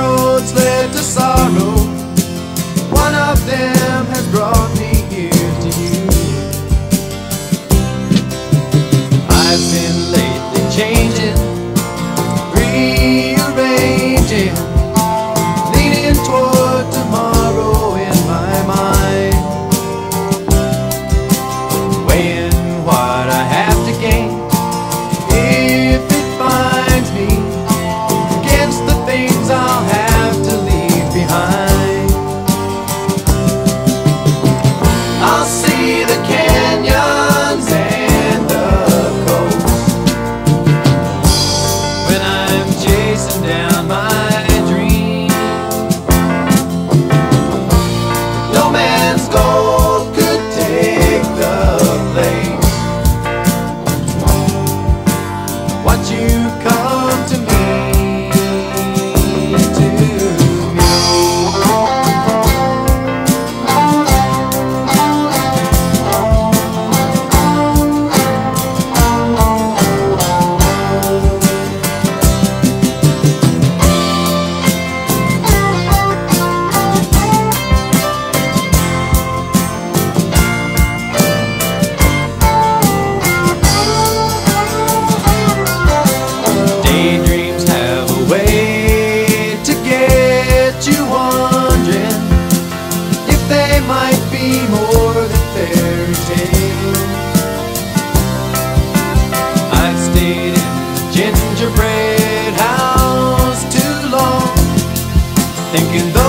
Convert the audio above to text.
roads led to sorrow. One of them has brought me here to you. I've been lately changing, rearranging, leaning toward tomorrow in my mind, weighing what I have to gain if it finds me against the things I'll have to leave behind. I'll see the canyons and the coast when I'm chasing down my dream. No man's gold could take the place. What you come to me, daydreams have a way to get you wondering if they might be more than fairy tales. I've stayed in the gingerbread house too long, thinking those